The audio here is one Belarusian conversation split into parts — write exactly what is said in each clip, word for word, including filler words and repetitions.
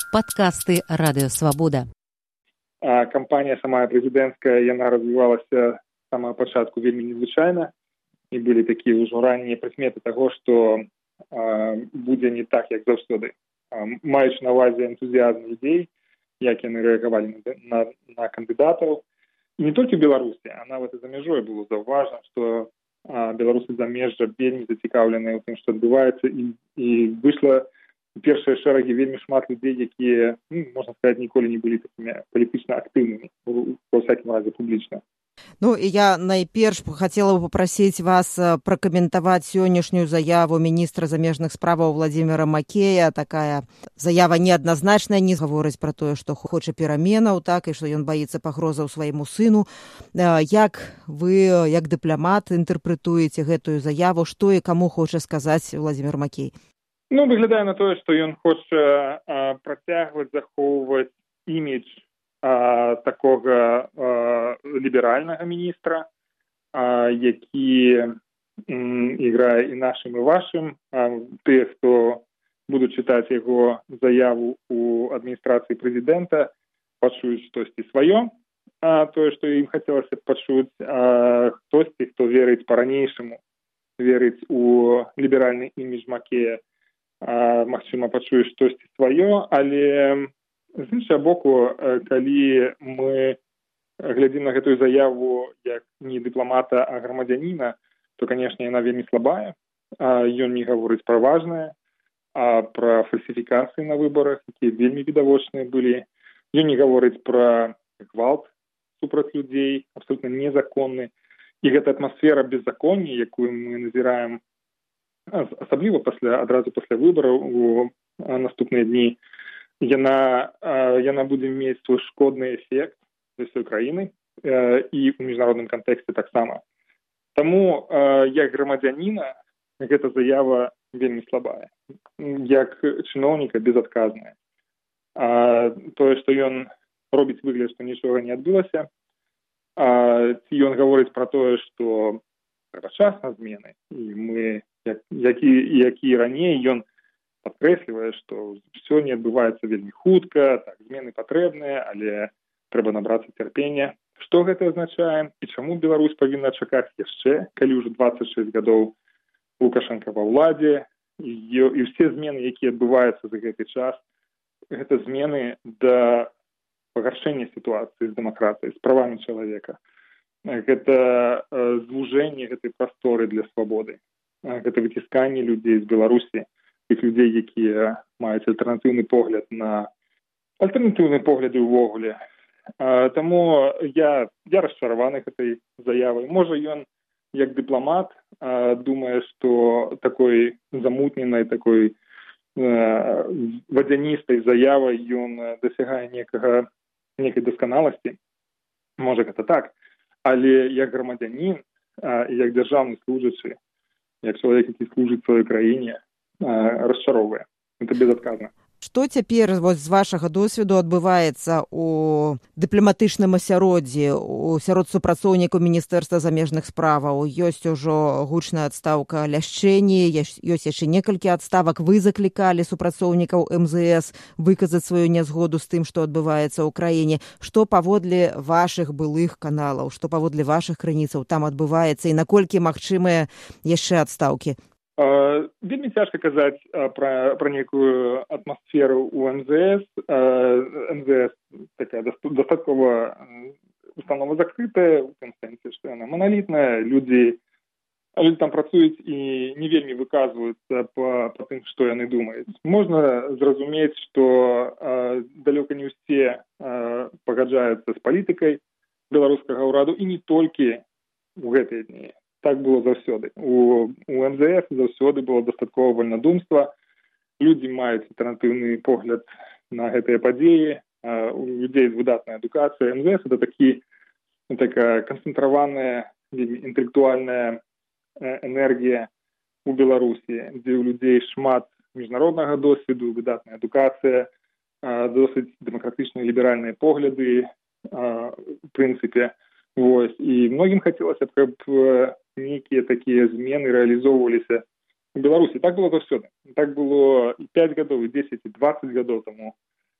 Падкасты Радыё Свабода. А кампанія самая прэзідэнцкая, яна развівалася з самага пачатку вельмі незвычайна. І былі такія ўжо раннія прыкметы таго, што а, будзе не так, як заўсёды. А, маючы на ўвазе энтузіязм людзей, як яны рэагавалі на, на, на кандыдатаў. І не толькі ў Беларусі, а нават і за мяжой было заўважна, што а, беларусы замежжа вельмі зацікаўленыя ў тым, што адбываецца, і, і выйшла у першыя шэрагі вельмі шмат людзей, якія, ну, можна сказаць, ніколі не былі такімі палітычна актыўнымі, ва ўсякім разе публічна. Ну, і я найперш хацела бы папрасіць вас пракаментаваць сённяшнюю заяву міністра замежных справаў Владзіміра Макея. Такая заява неадназначная, не гаворыць пра тое, што хоча пераменаў, так, і што ён баіцца пагрозаў свайму сыну. Як вы, як дыпламат, інтэрпрэтуеце гэтую заяву, што і каму хоча сказаць Владзімір Макей? Ну, выглядае на тое, што ён хоча а, працягваць захоўваць імідж а, такога а, ліберальнага міністра, а, які м, іграе і нашым, і вашым. А, тыя, хто будуць чытаць яго заяву ў адміністрацыі прэзідэнта, пачуюць штосьці сваё, а, тое, што ім хацелася б пачуць, а, хтосьці, хто верыць па-ранейшаму, верыць у ліберальны імідж Макея, А, магчыма, пачуеш штосьці сваё, але з іншага боку, калі мы глядзім на гэтую заяву як не дыпламата, а грамадзяніна, то, канешне, яна вельмі слабая. А, ён не гаворыць пра важнае, а пра фальсіфікацыі на выбарах, якія вельмі відавочныя былі. Ён не гаворыць пра гвалт супраць людзей, абсолютна незаконны. І гэта атмасфера беззаконня, якую мы назіраем асабліва пасля адразу пасля выбараў у наступныя дні, яна, яна будзе мець свой шкодны эфект для ўсёй краіны і ў міжнародным кантэксце таксама. Таму як грамадзяніна гэта заява вельмі слабая, як чыноўніка безадказная. Тое, што ён робіць выгляд, што нічога не адбылася, ці ён гаворыць пра тое, што трэба час на змены, і мы Як, які, які раней ён падкрэслівае, што ўсё не адбываецца вельмі хутка, так, змены патрэбныя, але трэба набрацца цярпення. Што гэта азначае і чаму Беларусь павінна чакаць яшчэ, калі ўжо дваццаць шэсць гадоў Лукашенка ва ўладзе, і, і ўсе змены, якія адбываюцца за гэты час, гэта змены да пагаршэння сітуацыі з дэмакратыяй, з правамі чалавека. Гэта э, звужэнне гэтай прасторы для свабоды. Гэта выцісканне людзей з Беларусі, тых людзей, якія маюць альтэрнатыўны погляд на альтэрнатыўныя погляды ўвогуле. Таму я, я расчараваны гэтай заявай. Можа, ён, як дыпламат, думае, што такой замутненай, такой вадзяністай заявай ён дасягае некага, некай дасканаласці. Можа, гэта так. Але як грамадзянін і як дзяржаўны служачы, як чалавек, які служыць сваёй краіне, расчароўвае. Гэта безадказна. Што цяпер вось, з вашага досведу адбываецца ў дыпламатычным асяроддзі, у сярод супрацоўнікаў Міністэрства замежных справаў? Ёсць ужо гучная адстаўка Ляшчэні, ёсць яшчэ некалькі адставак. Вы заклікалі супрацоўнікаў эм зэ эс выказаць сваю нязгоду з тым, што адбываецца ў краіне. Што паводле вашых былых каналаў, што паводле вашых крыніцаў там адбываецца і наколькі магчымыя яшчэ адстаўкі? Uh, вельмі цяжка казаць uh, пра, пра нейкую атмасферу ў эм зэ эс. Uh, эм зэ эс такая дастаткова установа закрытая, у тым сэнсе, што яна маналітная, людзі, людзі там працуюць і не вельмі выказваюцца па, па тым, што яны думаюць. Можна зразумець, што uh, далёка не ўсе uh, пагаджаюцца з палітыкай беларускага ўраду і не толькі ў гэтыя дні. Так было заўсёды. У, у эм зэ эс заўсёды было дастаткова вальнадумства. Людзі маюць альтэрнатыўны погляд на гэтыя падзеі. У людзей выдатная адукацыя. эм зэ эс – это такі, такая канцэнтраваная, інтэлектуальная энергія у Беларусі, дзе ў людзей шмат міжнароднага досведу, выдатная адукацыя, досыць дэмакратычныя ліберальныя погляды, у прынцыпе. Вось. І многім хацелася б, каб нейкія такія змены рэалізоўваліся у Беларусі. Так было заўсёды. Так было і пяць гадоў, і дзесяць, і дваццаць гадоў таму.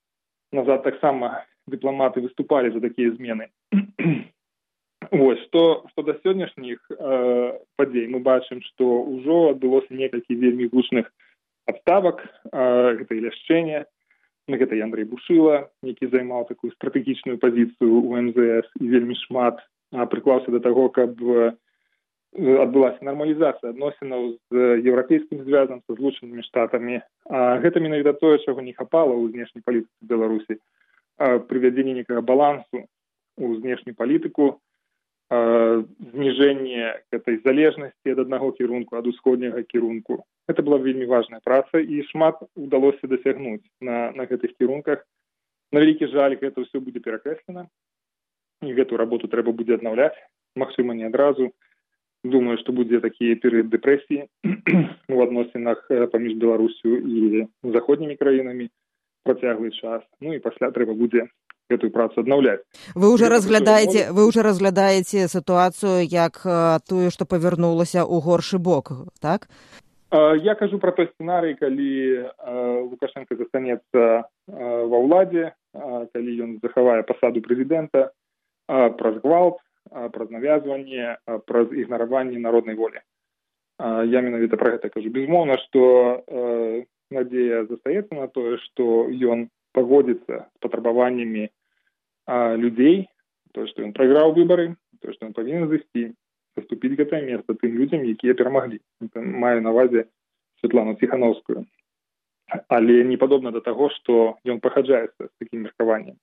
назад таксама дыпламаты выступалі за такія змены. Вось, што, што да сённяшніх э, падзей мы бачым, што ўжо адбылося некалькі вельмі гучных адставак, э, гэта і ляшчэнне, гэта і Андрэй Бушыла, які займаў такую стратэгічную пазіцыю ў эм зэ эс і вельмі шмат а, прыклаўся да таго, каб э, адбылася нармалізацыя адносінаў з еўрапейскім звязам, са злучанымі штатамі. А гэта менавіта тое, чаго не хапала ў знешняй палітыцы Беларусі. А, прывядзенне некага балансу ў знешнюю палітыку, а, зніжэнне гэтай залежнасці ад аднаго кірунку, ад усходняга кірунку. Гэта была вельмі важная праца, і шмат удалося дасягнуць на, на гэтых кірунках. На вялікі жаль, гэта ўсё будзе перакрэслена, і гэту работу трэба будзе аднаўляць, магчыма, не адразу. Думаю, што будзе такі перыяд дэпрэсіі у адносінах паміж Беларусю і заходнімі краінамі працяглы час. Ну і пасля трэба будзе гэтую працу аднаўляць. Вы уже разглядаеце, вы уже разглядаеце сітуацыю як тую, што павярнулася ў горшы бок, так? Я кажу пра той сцэнарый, калі Лукашенко застанецца ва ўладзе, калі ён захавае пасаду прэзідэнта, праз гвалт, праз навязванне, праз ігнараванне народнай волі. Я менавіта пра гэта кажу. Безумоўна, што надзея застаецца на тое, што ён пагодзіцца з патрабаваннямі людзей, тое, што ён прайграў выбары, тое, што ён павінен зайсці, заступіць гэтае месца тым людзям, якія перамаглі. Маю на ўвазе Святлану Ціхановскую. Але не падобна да таго, што ён пагаджаецца з такім меркаваннем.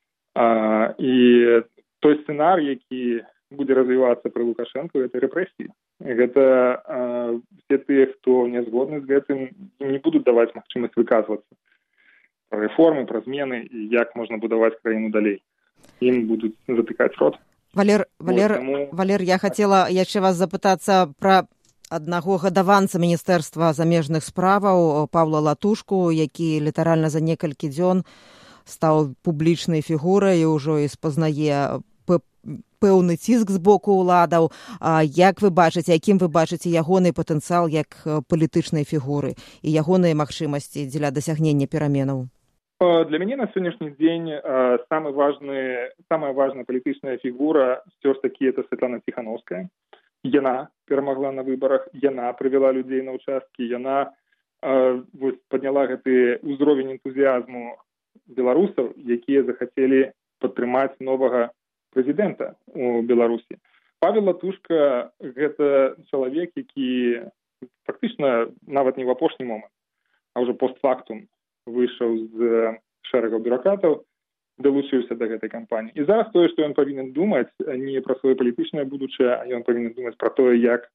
І той сцэнарый, які будзе развівацца пры Лукашэнку, гэта рэпрэсіі. Гэта э, все тыя, хто не згодны з гэтым, не будуць даваць магчымасць выказвацца пра рэформы, пра змены і як можна будаваць краіну далей. Ім будуць затыкаць рот. Валер, Валер, тому... Валер, я хацела яшчэ вас запытацца пра аднаго гадаванца Міністэрства замежных справаў Паўла Латушку, які літаральна за некалькі дзён стаў публічнай фігурай і ўжо і спазнае пэўны ціск з боку ўладаў. Як вы бачыце, якім вы бачыце ягоны патэнцыял як палітычнай фігуры і ягоныя магчымасці дзеля дасягнення пераменаў? Для мяне на сённяшні дзень самая важная, самая важная палітычная фігура ўсё ж такі это Святлана Ціхановская. Яна перамагла на выбарах, яна прывяла людзей на ўчасткі, яна э, падняла гэты ўзровень энтузіязму беларусаў, якія захацелі падтрымаць новага прэзідэнта у Беларусі. Павел Латушка – гэта чалавек, які фактычна нават не ў апошні момант, а ўжо постфактум выйшаў з шэрагаў бюракратаў, далучыўся да гэтай кампаніі. І зараз тое, што ён павінен думаць не пра сваё палітычнае будучае, а ён павінен думаць пра тое, як,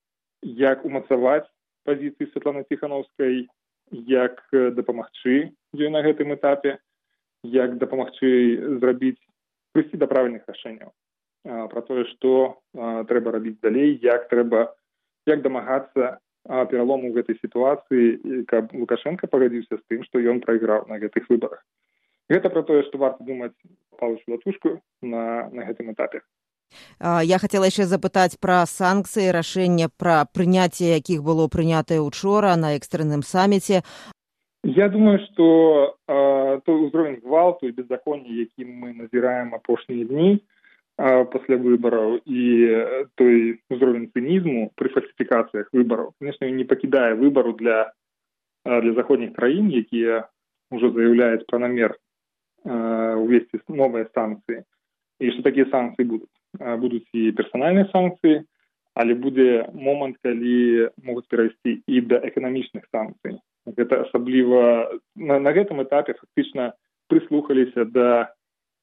як умацаваць пазіцыі Святланы Ціхановскай, як дапамагчы ёй на гэтым этапе, як дапамагчы зрабіць, прыйсці да правільных рашэнняў. Пра тое, што а, трэба рабіць далей, як трэба, як дамагацца а, пералому ў гэтай сітуацыі, каб Лукашенко пагадзіўся з тым, што ён прайграў на гэтых выбарах. Гэта пра тое, што варта думаць Паўлу Латушку на, на гэтым этапе. Я хацела яшчэ запытаць пра санкцыі, рашэнне пра прыняцце, якіх было прынятае учора на экстрэнным саміце. Я думаю, што э, той ўзровень гвалту і беззаконня, які мы назіраем апошнія дні э, пасля выбараў, і той ўзровень цынізму пры фальсіфікацыях выбараў, конечно, не пакідае выбару для, э, для заходніх краін, якія ўжо заяўляюць пра намер э, увесці новыя санкцыі. І што такія санкцыі будуць? Э, будуць і персанальныя санкцыі, але будзе момант, калі могуць перайсці і да эканамічных санкцый. Гэта асабліва на, на гэтым этапе фактычна прыслухаліся да,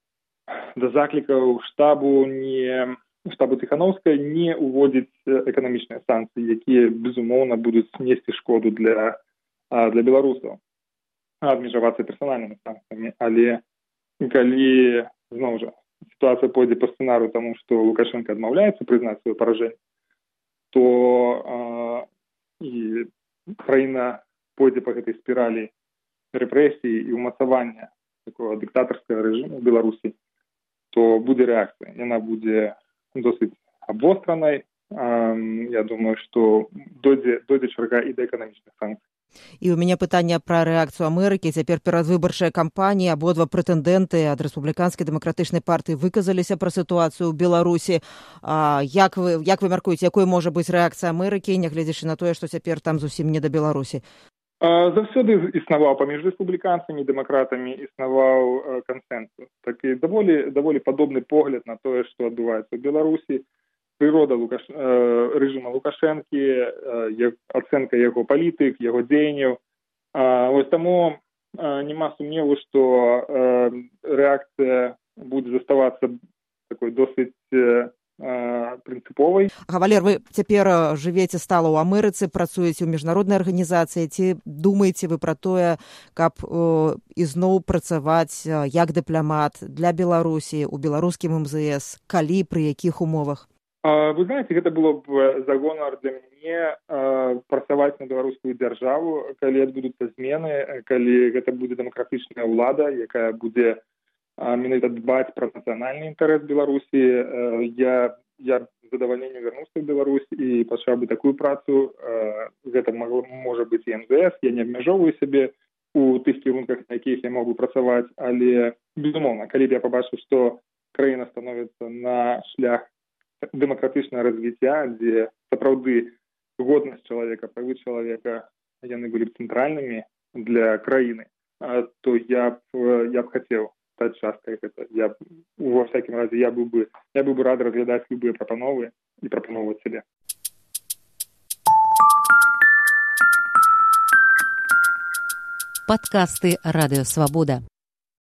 да заклікаў штабу не штабу Ціхановскай не уводзіць эканамічныя санкцыі, якія безумоўна будуць несці шкоду для, для беларусаў, абмежавацца персанальнымі санкцыямі. Але калі зноў жа сітуацыя пойдзе па сцэнарыю таму, што Лукашенко адмаўляецца прызнаць сваё паражэнне, то а, і краіна пойдзе па гэтай спіралі рэпрэсіі і ўмацавання такого дыктатарскага рэжыму ў Беларусі, то будзе рэакцыя. Яна будзе досыць абвостранай. Я думаю, што дойдзе, дойдзе чарга і да эканамічных санкцый. І ў мяне пытанне пра рэакцыю Амерыкі. Цяпер перадвыбарчая кампанія, абодва прэтэндэнты ад рэспубліканскай дэмакратычнай партыі выказаліся пра сітуацыю ў Беларусі. А, як вы, як вы мяркуеце, якой можа быць рэакцыя Амерыкі, нягледзячы на тое, што цяпер там зусім не да Беларусі? Заўсёды існаваў паміж рэспубліканцамі і дэмакратамі існаваў кансэнсус. Такі даволі, даволі падобны погляд на тое, што адбываецца ў Беларусі. Прырода Лукаш... рэжыма Лукашэнкі, ацэнка яго палітык, яго дзеянняў. Вось таму няма сумневу, што рэакцыя будзе заставацца такой досыць прынцыповай. Гавалер, вы цяпер жывеце стала ў Амерыцы, працуеце ў міжнароднай арганізацыі. Ці думаеце вы пра тое, каб ізноў працаваць як дыпламат для Беларусі, у беларускім эм зэ эс, калі, пры якіх умовах? Вы знаеце, гэта было б за гонар для мяне працаваць на беларускую дзяржаву, калі адбудуцца змены, калі гэта будзе дэмакратычная ўлада, якая будзе менавіта дбаць пра нацыянальны інтарэс Беларусі. Я, я з задавальненнем вярнуўся ў Беларусь і пачаў бы такую працу. Гэта магло, можа быць і эм зэ эс. Я не абмяжоўваю сябе у тых кірунках, на якіх я мог бы працаваць, але, безумоўна, калі б я пабачыў, што краіна становіцца на шлях дэмакратычнага развіцця, дзе сапраўды годнасць чалавека, правы чалавека, яны былі б цэнтральнымі для краіны, то я б, я б хацеў стаць часткай гэта. Я, во всякім разе, я быў бы, я быў бы рад разглядаць любыя прапановы і прапановваць сябе. Падкасты Радыё Свабода.